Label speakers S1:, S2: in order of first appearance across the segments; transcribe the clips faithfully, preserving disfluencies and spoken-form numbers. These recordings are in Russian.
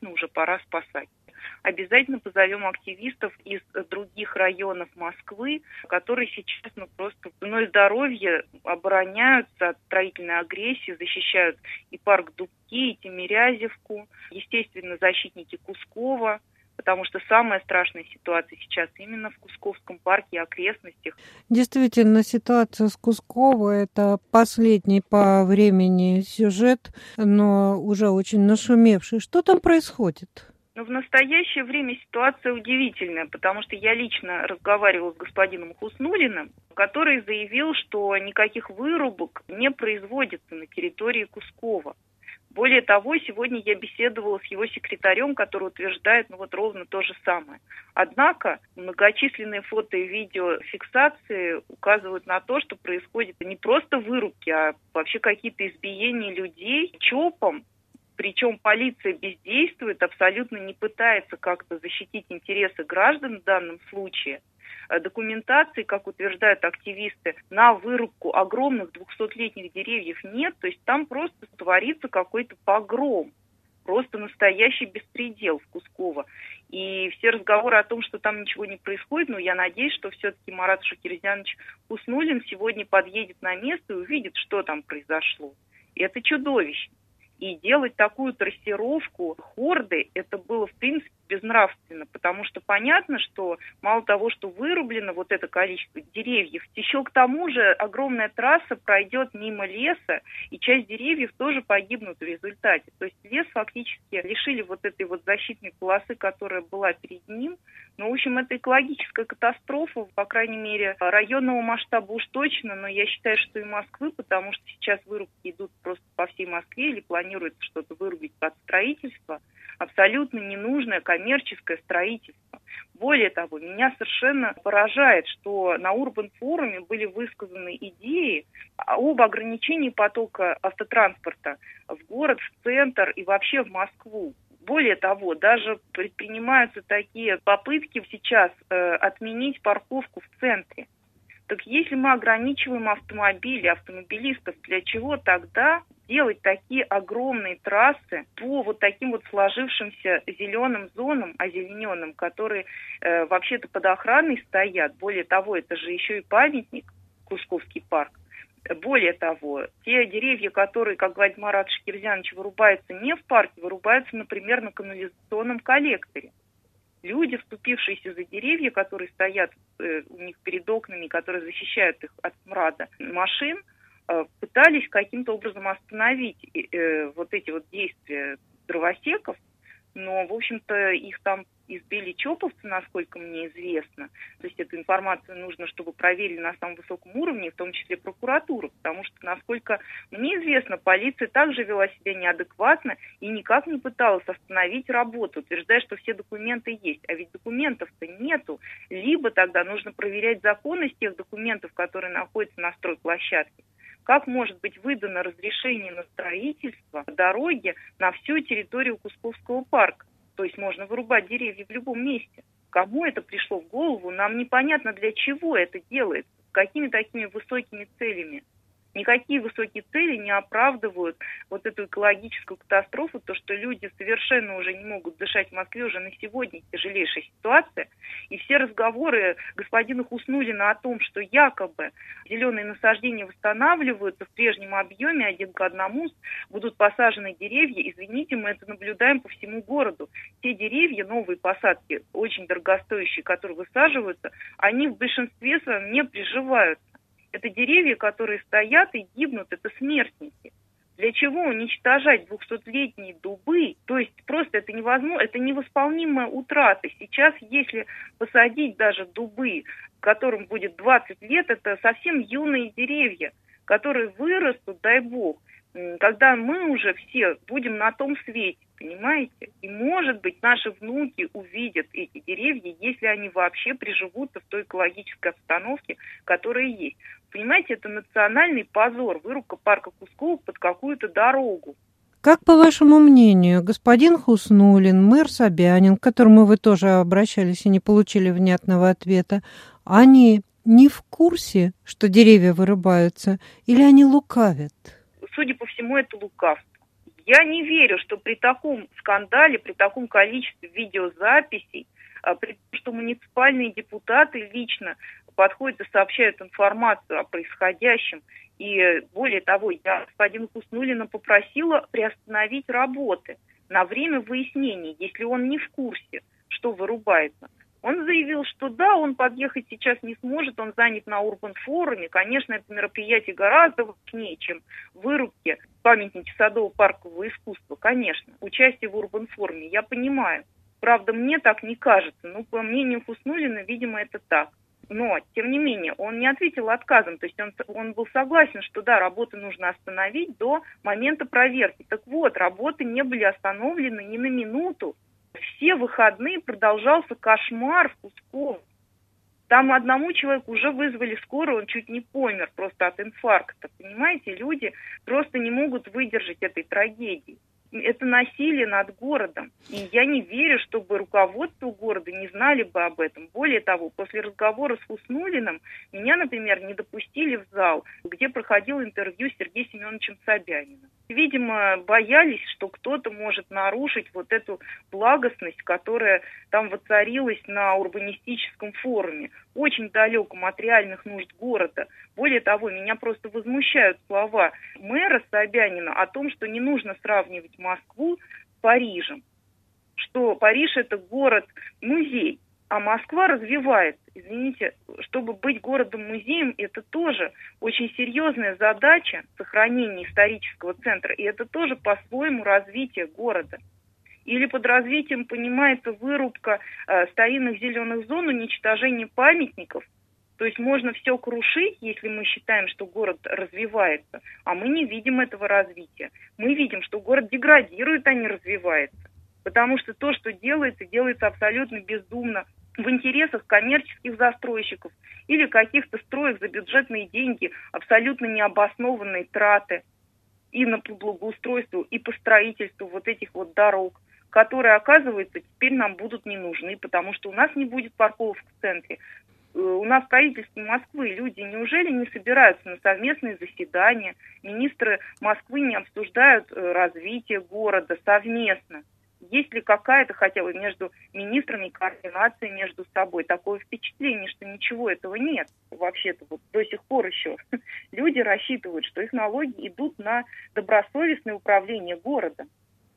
S1: точно уже пора спасать. Обязательно позовем активистов из других районов Москвы, которые сейчас ну, просто ценой здоровья обороняются от строительной агрессии, защищают и парк Дубки, и Тимирязевку, естественно, защитники Кускова, потому что самая страшная ситуация сейчас именно в Кусковском парке и окрестностях.
S2: Действительно, ситуация с Кусково – это последний по времени сюжет, но уже очень нашумевший. Что там происходит?
S1: Но в настоящее время ситуация удивительная, потому что я лично разговаривала с господином Хуснуллиным, который заявил, что никаких вырубок не производится на территории Кускова. Более того, сегодня я беседовала с его секретарем, который утверждает ну вот ровно то же самое. Однако многочисленные фото и видеофиксации указывают на то, что происходит не просто вырубки, а вообще какие-то избиения людей ЧОПом. Причем полиция бездействует, абсолютно не пытается как-то защитить интересы граждан в данном случае. Документации, как утверждают активисты, на вырубку огромных двухсотлетних деревьев нет, то есть там просто творится какой-то погром, просто настоящий беспредел в Кусково. И все разговоры о том, что там ничего не происходит, ну, я надеюсь, что все-таки Марат Шакирзянович Хуснуллин сегодня подъедет на место и увидит, что там произошло. И это чудовищно. И делать такую трассировку хорды, это было, в принципе, безнравственно, потому что понятно, что мало того, что вырублено вот это количество деревьев, еще к тому же огромная трасса пройдет мимо леса, и часть деревьев тоже погибнут в результате. То есть лес фактически лишили вот этой вот защитной полосы, которая была перед ним. Ну, в общем, это экологическая катастрофа, по крайней мере, районного масштаба уж точно, но я считаю, что и Москвы, потому что сейчас вырубки идут просто по всей Москве или планируется что-то вырубить под строительство. Абсолютно ненужное коммерческое строительство. Более того, меня совершенно поражает, что на Урбан-форуме были высказаны идеи об ограничении потока автотранспорта в город, в центр и вообще в Москву. Более того, даже предпринимаются такие попытки сейчас э, отменить парковку в центре. Так если мы ограничиваем автомобили, автомобилистов, для чего тогда делать такие огромные трассы по вот таким вот сложившимся зеленым зонам, озелененным, которые э, вообще-то под охраной стоят? Более того, это же еще и памятник, Кусковский парк. Более того, те деревья, которые, как говорит Марат Шакирзянович, вырубаются не в парке, вырубаются, например, на канализационном коллекторе. Люди, вступившиеся за деревья, которые стоят э, у них перед окнами, которые защищают их от смрада машин, э, пытались каким-то образом остановить э, вот эти вот действия дровосеков, но, в общем-то, их там избили чоповцы, насколько мне известно. То есть эту информацию нужно, чтобы проверили на самом высоком уровне, в том числе прокуратура, потому что, насколько мне известно, полиция также вела себя неадекватно и никак не пыталась остановить работу, утверждая, что все документы есть. А ведь документов-то нету. Либо тогда нужно проверять законность тех документов, которые находятся на стройплощадке. Как может быть выдано разрешение на строительство дороги на всю территорию Кусковского парка? То есть можно вырубать деревья в любом месте. Кому это пришло в голову, нам непонятно, для чего это делается, с какими такими высокими целями. Никакие высокие цели не оправдывают вот эту экологическую катастрофу, то, что люди совершенно уже не могут дышать в Москве, уже на сегодня тяжелейшая ситуация. И все разговоры господина Хуснуллина о том, что якобы зеленые насаждения восстанавливаются в прежнем объеме, один к одному, будут посажены деревья, извините, мы это наблюдаем по всему городу. Те деревья, новые посадки, очень дорогостоящие, которые высаживаются, они в большинстве своем не приживаются. Это деревья, которые стоят и гибнут, это смертники. Для чего уничтожать двухсотлетние дубы? То есть просто это невозможно, это невосполнимая утрата. Сейчас, если посадить даже дубы, которым будет двадцать лет, это совсем юные деревья, которые вырастут, дай бог, когда мы уже все будем на том свете, понимаете? И, может быть, наши внуки увидят эти деревья, если они вообще приживутся в той экологической обстановке, которая есть. Понимаете, это национальный позор, вырубка парка Кусково под какую-то дорогу.
S2: Как, по вашему мнению, господин Хуснуллин, мэр Собянин, к которому вы тоже обращались и не получили внятного ответа, они не в курсе, что деревья вырубаются, или они лукавят?
S1: Судя по всему, это лукавство. Я не верю, что при таком скандале, при таком количестве видеозаписей, при том, что муниципальные депутаты лично подходят и сообщают информацию о происходящем. И более того, я господина Хуснуллина попросила приостановить работы на время выяснений, если он не в курсе, что вырубается. Он заявил, что да, он подъехать сейчас не сможет, он занят на Урбан-форуме. Конечно, это мероприятие гораздо важнее, чем вырубки памятники садово-паркового искусства. Конечно, участие в Урбан-форуме, я понимаю. Правда, мне так не кажется, но по мнению Хуснуллина, видимо, это так. Но, тем не менее, он не ответил отказом, то есть он, он был согласен, что да, работы нужно остановить до момента проверки. Так вот, работы не были остановлены ни на минуту. Все выходные продолжался кошмар в Кусково. Там одному человеку уже вызвали скорую, он чуть не помер просто от инфаркта. Понимаете, люди просто не могут выдержать этой трагедии. Это насилие над городом. И я не верю, чтобы руководство города не знали бы об этом. Более того, после разговора с Хуснуллиным меня, например, не допустили в зал, где проходило интервью с Сергеем Семеновичем Собяниным. Видимо, боялись, что кто-то может нарушить вот эту благостность, которая там воцарилась на урбанистическом форуме, очень далеком от реальных нужд города. Более того, меня просто возмущают слова мэра Собянина о том, что не нужно сравнивать Москву с Парижем, что Париж – это город-музей, а Москва развивается. Извините, чтобы быть городом-музеем, это тоже очень серьезная задача сохранения исторического центра, и это тоже по-своему развитие города. Или под развитием понимается вырубка э, старинных зеленых зон, уничтожение памятников. То есть можно все крушить, если мы считаем, что город развивается, а мы не видим этого развития. Мы видим, что город деградирует, а не развивается. Потому что то, что делается, делается абсолютно бездумно, в интересах коммерческих застройщиков или каких-то строек за бюджетные деньги, абсолютно необоснованные траты и на благоустройство, и по строительству вот этих вот дорог, которые, оказывается, теперь нам будут не нужны, потому что у нас не будет парковок в центре. У нас в правительстве Москвы люди неужели не собираются на совместные заседания? Министры Москвы не обсуждают развитие города совместно? Есть ли какая-то хотя бы между министрами координация между собой? Такое впечатление, что ничего этого нет. Вообще-то вот до сих пор еще люди рассчитывают, что их налоги идут на добросовестное управление городом.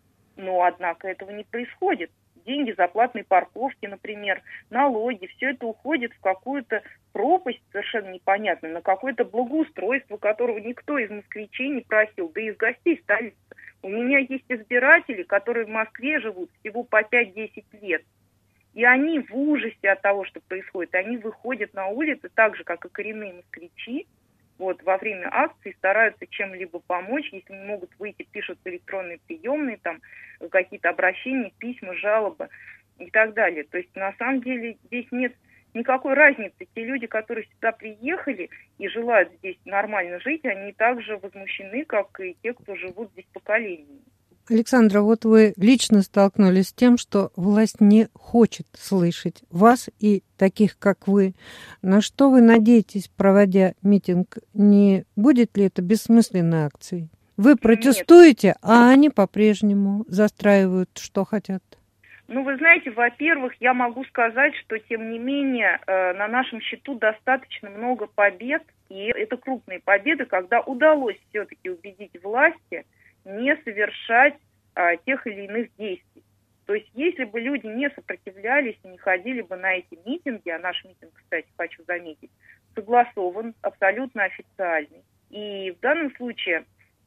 S1: Но, однако, этого не происходит. Деньги за платные парковки, например, налоги, все это уходит в какую-то пропасть совершенно непонятную, на какое-то благоустройство, которого никто из москвичей не просил, да и из гостей столицы. У меня есть избиратели, которые в Москве живут всего по пять-десять лет. И они в ужасе от того, что происходит. Они выходят на улицы так же, как и коренные москвичи. Вот, во время акции стараются чем-либо помочь. Если не могут выйти, пишут электронные приемные, там какие-то обращения, письма, жалобы и так далее. То есть на самом деле здесь нет никакой разницы. Те люди, которые сюда приехали и желают здесь нормально жить, они также возмущены, как и те, кто живут здесь поколениями.
S2: Александра, вот вы лично столкнулись с тем, что власть не хочет слышать вас и таких, как вы. На что вы надеетесь, проводя митинг? Не будет ли это бессмысленной акцией? Вы протестуете, Нет. а они по-прежнему застраивают, что хотят.
S1: Ну, вы знаете, во-первых, я могу сказать, что, тем не менее, э, на нашем счету достаточно много побед, и это крупные победы, когда удалось все-таки убедить власти не совершать а, тех или иных действий. То есть, если бы люди не сопротивлялись и не ходили бы на эти митинги, а наш митинг, кстати, хочу заметить, согласован, абсолютно официальный. И в данном случае,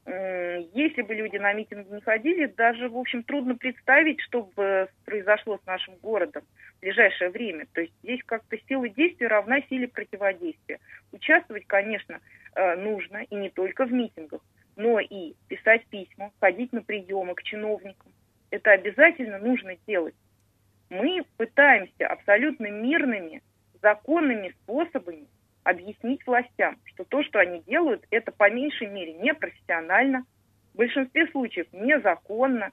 S1: э, если бы люди на митинги не ходили, даже, в общем, трудно представить, что бы произошло с нашим городом в ближайшее время. То есть, здесь как-то сила действия равна силе противодействия. Участвовать, конечно, э, нужно, и не только в митингах, но и писать письма, ходить на приемы к чиновникам. Это обязательно нужно делать. Мы пытаемся абсолютно мирными, законными способами объяснить властям, что то, что они делают, это по меньшей мере непрофессионально, в большинстве случаев незаконно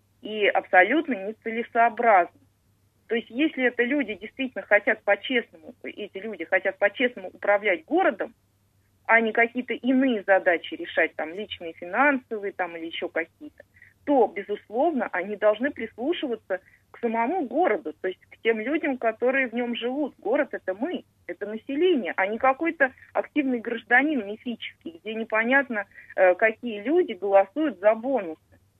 S1: и абсолютно нецелесообразно. То есть, если это люди действительно хотят по-честному, эти люди хотят по-честному управлять городом, а не какие-то иные задачи решать, там, личные, финансовые, там, или еще какие-то, то, безусловно, они должны прислушиваться к самому городу, то есть к тем людям, которые в нем живут. Город – это мы, это население, а не какой-то активный гражданин мифический, где непонятно, какие люди голосуют за бонусы.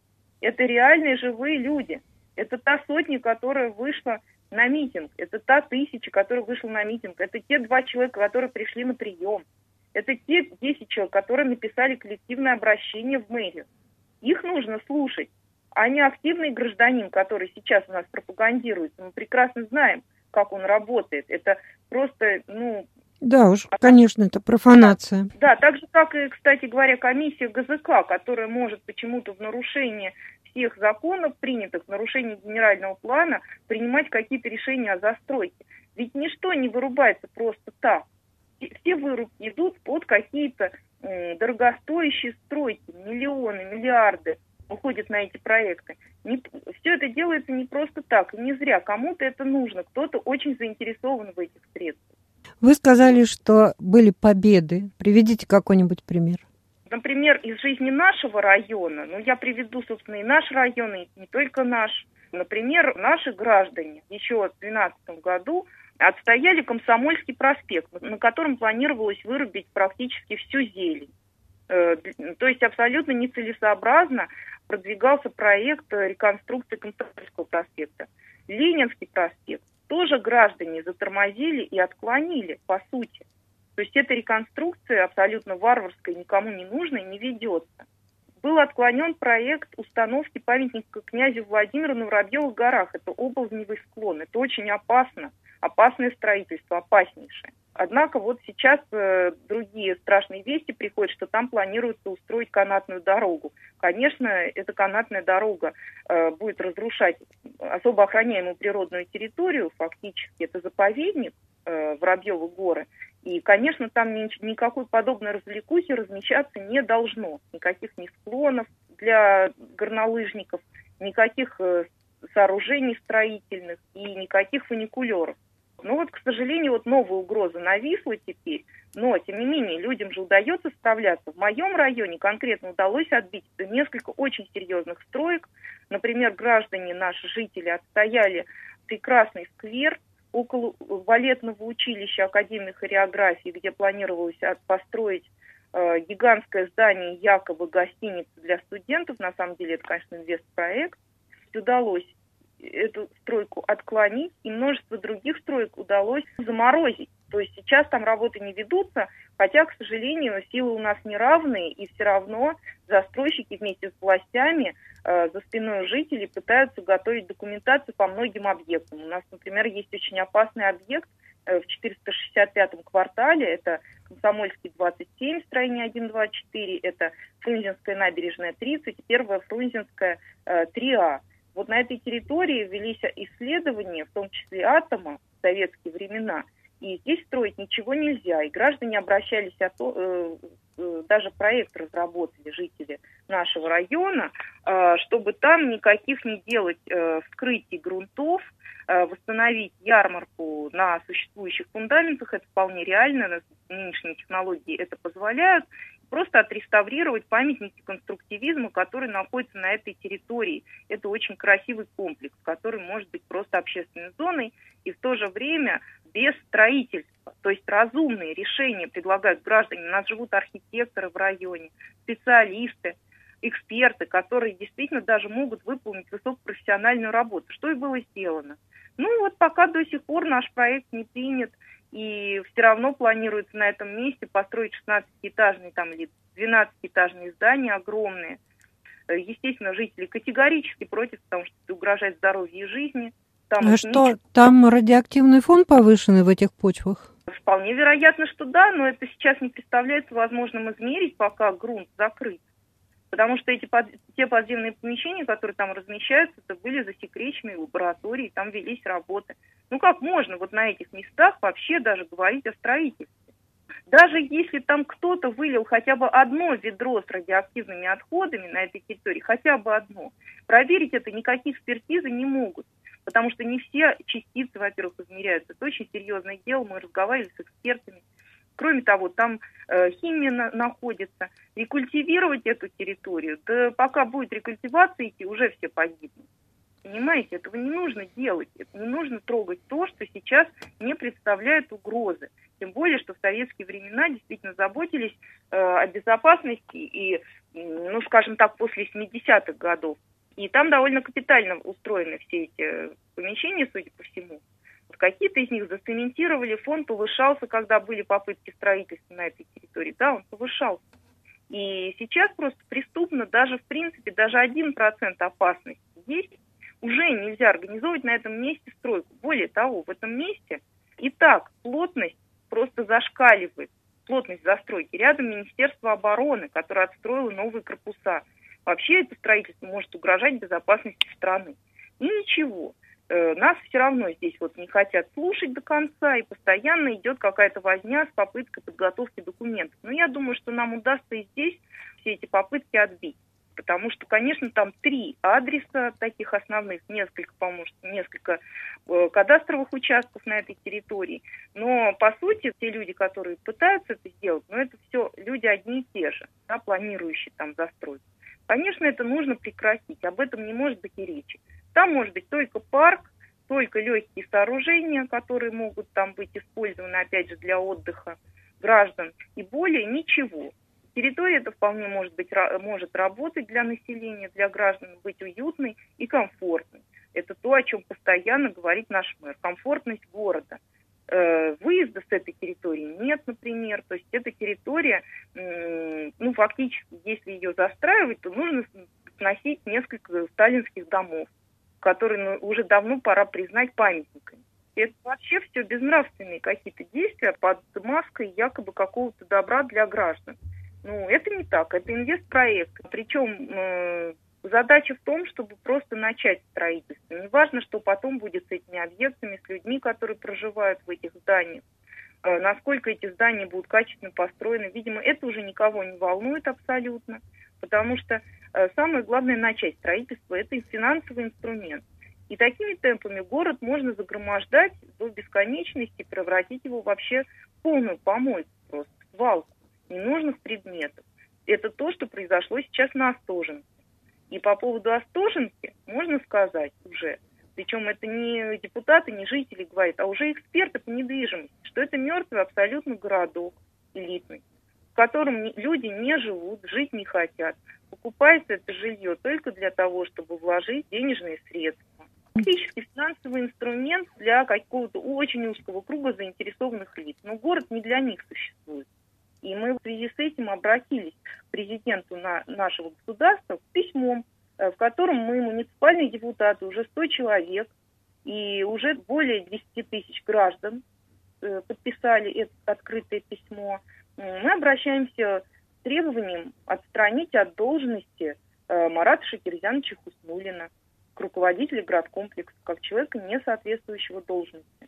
S1: Это реальные живые люди. Это та сотня, которая вышла на митинг. Это та тысяча, которая вышла на митинг. Это те два человека, которые пришли на прием. Это те десять человек, которые написали коллективное обращение в мэрию. Их нужно слушать, а не активный гражданин, который сейчас у нас пропагандируется. Мы прекрасно знаем, как он работает. Это просто, ну...
S2: Да уж, конечно, это профанация.
S1: Да, так же, как и, кстати говоря, комиссия ГЗК, которая может почему-то в нарушение всех законов, принятых в нарушении генерального плана, принимать какие-то решения о застройке. Ведь ничто не вырубается просто так. Все вырубки идут под какие-то м, дорогостоящие стройки, миллионы, миллиарды уходят на эти проекты. Не, все это делается не просто так, и не зря. Кому-то это нужно, кто-то очень заинтересован в этих средствах.
S2: Вы сказали, что были победы. Приведите какой-нибудь пример.
S1: Например, из жизни нашего района, ну, я приведу, собственно, и наш район, и не только наш. Например, наши граждане еще в две тысячи двенадцатом году отстояли Комсомольский проспект, на котором планировалось вырубить практически всю зелень. Э, то есть абсолютно нецелесообразно продвигался проект реконструкции Комсомольского проспекта. Ленинский проспект тоже граждане затормозили и отклонили, по сути. То есть эта реконструкция абсолютно варварская, никому не нужная, не ведется. Был отклонен проект установки памятника князю Владимиру на Воробьевых горах. Это оползневый склон. Это очень опасно. Опасное строительство, опаснейшее. Однако вот сейчас э, другие страшные вести приходят, что там планируется устроить канатную дорогу. Конечно, эта канатная дорога э, будет разрушать особо охраняемую природную территорию, фактически это заповедник э, Воробьевы горы. И, конечно, там ни, никакой подобной развлекухи размещаться не должно. Никаких ни склонов для горнолыжников, никаких э, сооружений строительных и никаких фуникулеров. Ну вот, к сожалению, вот новая угроза нависла теперь, но, тем не менее, людям же удается справляться. В моем районе конкретно удалось отбить несколько очень серьезных строек. Например, граждане, наши жители, отстояли прекрасный сквер около балетного училища Академии хореографии, где планировалось построить э, гигантское здание, якобы гостиницы для студентов. На самом деле это, конечно, инвестпроект. Удалось эту стройку отклонить, и множество других строек удалось заморозить. То есть сейчас там работы не ведутся, хотя, к сожалению, силы у нас неравные, и все равно застройщики вместе с властями э, за спиной жителей пытаются готовить документацию по многим объектам. У нас, например, есть очень опасный объект э, в четыреста шестьдесят пятом квартале, это Комсомольский двадцать семь, строение один, два, четыре, это Фрунзенская набережная тридцать, первая Фрунзенская э, три А. Вот на этой территории велись исследования, в том числе атома, в советские времена, и здесь строить ничего нельзя. И граждане обращались, о то, э, э, даже проект разработали жители нашего района, э, чтобы там никаких не делать э, вскрытий грунтов, э, восстановить ярмарку на существующих фундаментах. Это вполне реально, нынешние технологии это позволяют. Просто отреставрировать памятники конструктивизма, которые находятся на этой территории. Это очень красивый комплекс, который может быть просто общественной зоной и в то же время без строительства. То есть разумные решения предлагают граждане. У нас живут архитекторы в районе, специалисты, эксперты, которые действительно даже могут выполнить высокопрофессиональную работу. Что и было сделано. Ну вот пока до сих пор наш проект не принят, и все равно планируется на этом месте построить шестнадцатиэтажные там, или двенадцатиэтажные здания огромные. Естественно, жители категорически против, потому что это угрожает здоровью и жизни. Там
S2: а что, ничего... там радиоактивный фон повышенный в этих почвах?
S1: Вполне вероятно, что да, но это сейчас не представляется возможным измерить, пока грунт закрыт. Потому что эти под... те подземные помещения, которые там размещаются, это были засекреченные лаборатории, там велись работы. Ну как можно вот на этих местах вообще даже говорить о строительстве? Даже если там кто-то вылил хотя бы одно ведро с радиоактивными отходами на этой территории, хотя бы одно, проверить это никакие экспертизы не могут. Потому что не все частицы, во-первых, измеряются. Это очень серьезное дело, мы разговаривали с экспертами. Кроме того, там э, химия на, находится. Рекультивировать эту территорию, да пока будет рекультивация идти, уже все погибнут. Понимаете, этого не нужно делать. Это не нужно трогать то, что сейчас не представляет угрозы. Тем более, что в советские времена действительно заботились э, о безопасности и, ну, скажем так, после семидесятых годов. И там довольно капитально устроены все эти помещения, судя по всему. Какие-то из них зацементировали, фонд повышался, когда были попытки строительства на этой территории. Да, он повышался. И сейчас просто преступно, даже в принципе, даже один процент опасности есть, уже нельзя организовывать на этом месте стройку. Более того, в этом месте и так плотность просто зашкаливает, плотность застройки. Рядом Министерство обороны, которое отстроило новые корпуса. Вообще это строительство может угрожать безопасности страны. И ничего. Нас все равно здесь вот не хотят слушать до конца, и постоянно идет какая-то возня с попыткой подготовки документов. Но я думаю, что нам удастся и здесь все эти попытки отбить. Потому что, конечно, там три адреса таких основных, несколько, по-моему, несколько э, кадастровых участков на этой территории. Но, по сути, те люди, которые пытаются это сделать, ну, это все люди одни и те же, да, планирующие там застройку. Конечно, это нужно прекратить, об этом не может быть и речи. Там может быть только парк, только легкие сооружения, которые могут там быть использованы, опять же, для отдыха граждан, и более ничего. Территория эта вполне может быть, может работать для населения, для граждан, быть уютной и комфортной. Это то, о чем постоянно говорит наш мэр. Комфортность города. Э, выезда с этой территории нет, например. То есть эта территория, э, ну, фактически, если ее застраивать, то нужно сносить несколько сталинских домов, которые ну, уже давно пора признать памятниками. И это вообще все безнравственные какие-то действия под маской якобы какого-то добра для граждан. Ну, это не так, это инвестпроект. Причем э, задача в том, чтобы просто начать строительство. Не важно, что потом будет с этими объектами, с людьми, которые проживают в этих зданиях, э, насколько эти здания будут качественно построены. Видимо, это уже никого не волнует абсолютно, потому что э, самое главное начать строительство – это финансовый инструмент. И такими темпами город можно загромождать до бесконечности, превратить его вообще в полную помойку, просто в свалку ненужных предметов. Это то, что произошло сейчас на Остоженке. И по поводу Остоженки можно сказать уже, причем это не депутаты, не жители говорят, а уже эксперты по недвижимости, что это мертвый абсолютно городок элитный, в котором люди не живут, жить не хотят. Покупается это жилье только для того, чтобы вложить денежные средства. Фактически финансовый инструмент для какого-то очень узкого круга заинтересованных лиц. Но город не для них существует. И мы в связи с этим обратились к президенту на нашего государства с письмом, в котором мы, муниципальные депутаты, уже сто человек и уже более десяти тысяч граждан подписали это открытое письмо. Мы обращаемся с требованием отстранить от должности Марата Шакирзяновича Хуснуллина, к руководителю градкомплекса, как человека, не соответствующего должности.